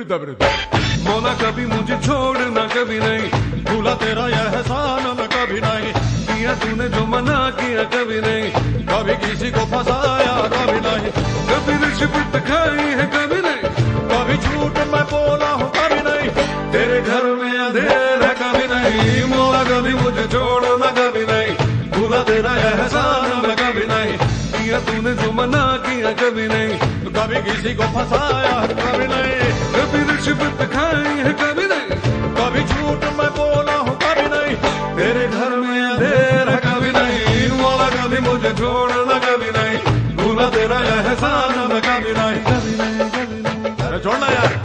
मौला कभी मुझे छोड़ना कभी नहीं, भूला तेरा यह एहसान मैं कभी नहीं, किया तूने जो मना किया कभी नहीं, कभी किसी को फंसाया कभी नहीं, कभी रिश्वत खाई है कभी नहीं, कभी झूठ मैं बोला हूँ कभी नहीं, तेरे घर में अंधेरा कभी नहीं, मौला कभी मुझे छोड़ना कभी नहीं, भूला तेरा यह एहसान मैं कभी नहीं, किया तूने जो मना किया कभी नहीं, कभी किसी को फंसाया कभी नहीं, कभी रिश्वत खाई है कभी नहीं, कभी झूठ मैं बोला हूँ कभी नहीं, तेरे घर में अंधेरा कभी नहीं, मौला कभी मुझे छोड़ना कभी नहीं, भूला तेरा यह एहसान मैं कभी नहीं, कभी नहीं, कभी नहीं। अरे छोड़ना यार।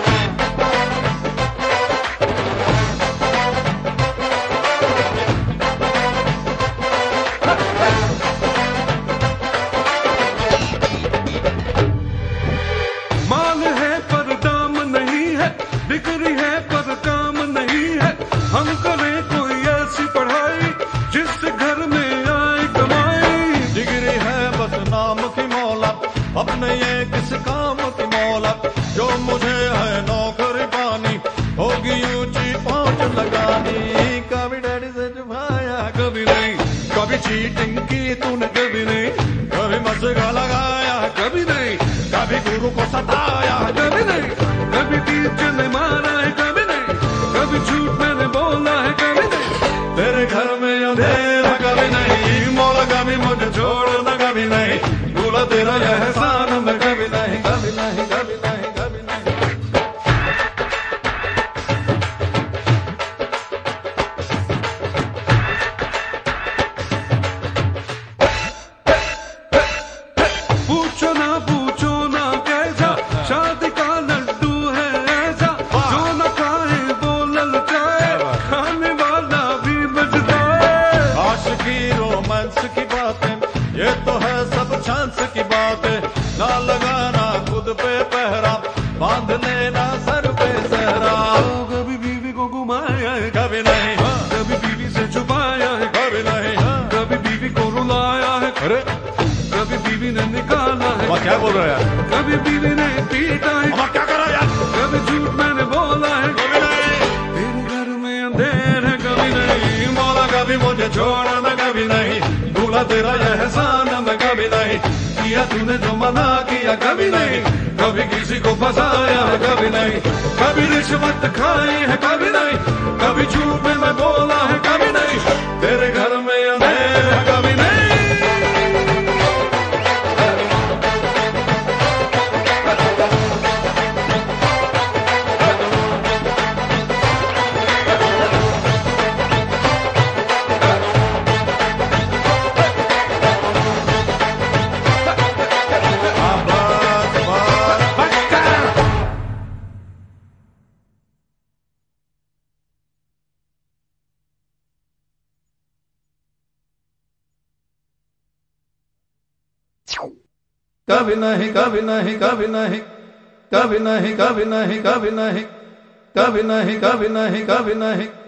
डिग्री है पर काम नहीं है, हम करें कोई ऐसी पढ़ाई जिससे घर में आए कमाई। डिग्री है बस नाम की मौला, अपने ये किस काम की मौला, जो मुझे है नौकरी पानी, होगी ऊंची पहुंच लगानी। कभी डैडी से छुपाया कभी नहीं, कभी चीटिंग की तूने कभी नहीं, कभी मस्का लगाया कभी नहीं, कभी गुरु को सताया कभी नहीं, कभी टीचर ने मारा है कभी नहीं, कभी झूठ मैंने बोला है कभी नहीं, तेरे घर में अंधेरा कभी नहीं, मौला कभी मुझे छोड़ना कभी नहीं, भूला तेरा यह एहसान मैं कभी नहीं, कभी नहीं, कभी नहीं, कभी नहीं। पूछो ना कैसा शादी का लड्डू है ऐसा, जो न खाए वो ललचाए, खाने वाला भी बचता है। आशिकी रोमांस की बातें ये तो है सब चांस की बातें, ना लगाना खुद पे पहरा, बांध लेना सर पे सहरा। कभी बीवी को घुमाया है कभी नहीं, कभी बीवी से छुपाया है कभी नहीं, कभी बीवी को रुलाया है, अरे कभी बीवी ने निकाला है, क्या बोल रहा है, कभी बीवी ने पीटा है, क्या करा यार, कभी झूठ मैंने बोला है कभी नहीं, तेरे घर में अंधेर है कभी नहीं, मौला कभी मुझे छोड़ना कभी नहीं, भूला तेरा यह एहसान मैं कभी नहीं, किया तूने जो मना किया कभी नहीं, कभी किसी को फंसाया है कभी नहीं, कभी रिश्वत खाई है कभी नहीं, कभी झूठ में मैं बोला है कभी नहीं, तेरे घर में अंधेरा कभी नहीं। कभी नहीं, कभी नहीं, कभी नहीं, कभी नहीं, कभी नहीं, कभी नहीं, कभी नहीं, कभी नहीं, कभी नहीं।